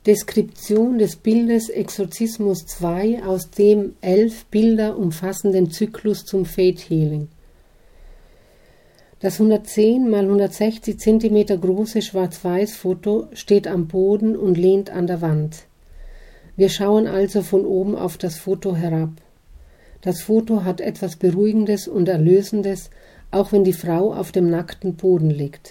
Deskription des Bildes Exorzismus II aus dem 11 Bilder umfassenden Zyklus zum Fate Healing. Das 110 x 160 cm große Schwarz-Weiß-Foto steht am Boden und lehnt an der Wand. Wir schauen also von oben auf das Foto herab. Das Foto hat etwas Beruhigendes und Erlösendes, auch wenn die Frau auf dem nackten Boden liegt.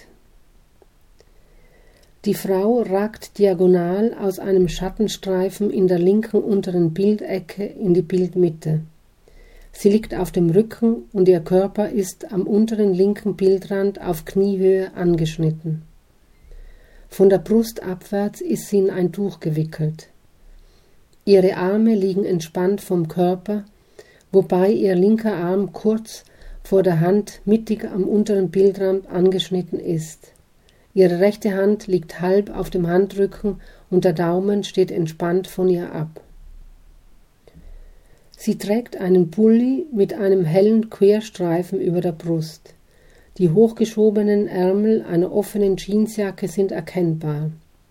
Die Frau ragt diagonal aus einem Schattenstreifen in der linken unteren Bildecke in die Bildmitte. Sie liegt auf dem Rücken und ihr Körper ist am unteren linken Bildrand auf Kniehöhe angeschnitten. Von der Brust abwärts ist sie in ein Tuch gewickelt. Ihre Arme liegen entspannt vom Körper, wobei ihr linker Arm kurz vor der Hand mittig am unteren Bildrand angeschnitten ist. Ihre rechte Hand liegt halb auf dem Handrücken und der Daumen steht entspannt von ihr ab. Sie trägt einen Pulli mit einem hellen Querstreifen über der Brust. Die hochgeschobenen Ärmel einer offenen Jeansjacke sind erkennbar.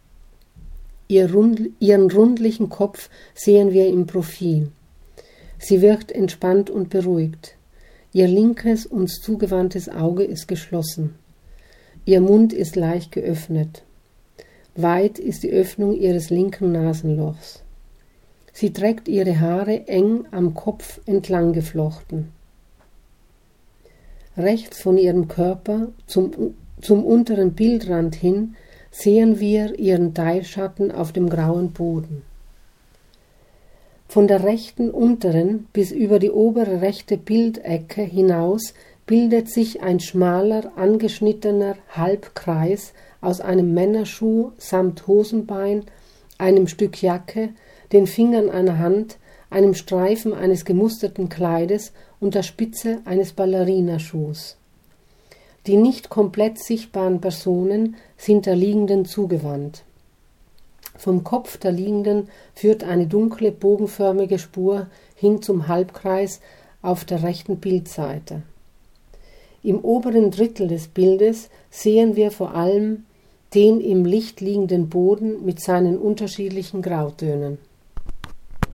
Ihren rundlichen Kopf sehen wir im Profil. Sie wirkt entspannt und beruhigt. Ihr linkes, uns zugewandtes Auge ist geschlossen. Ihr Mund ist leicht geöffnet. Weit ist die Öffnung ihres linken Nasenlochs. Sie trägt ihre Haare eng am Kopf entlang geflochten. Rechts von ihrem Körper zum unteren Bildrand hin sehen wir ihren Teilschatten auf dem grauen Boden. Von der rechten unteren bis über die obere rechte Bildecke hinaus bildet sich ein schmaler, angeschnittener Halbkreis aus einem Männerschuh samt Hosenbein, einem Stück Jacke, den Fingern einer Hand, einem Streifen eines gemusterten Kleides und der Spitze eines Ballerinaschuhs. Die nicht komplett sichtbaren Personen sind der Liegenden zugewandt. Vom Kopf der Liegenden führt eine dunkle, bogenförmige Spur hin zum Halbkreis auf der rechten Bildseite. Im oberen Drittel des Bildes sehen wir vor allem den im Licht liegenden Boden mit seinen unterschiedlichen Grautönen.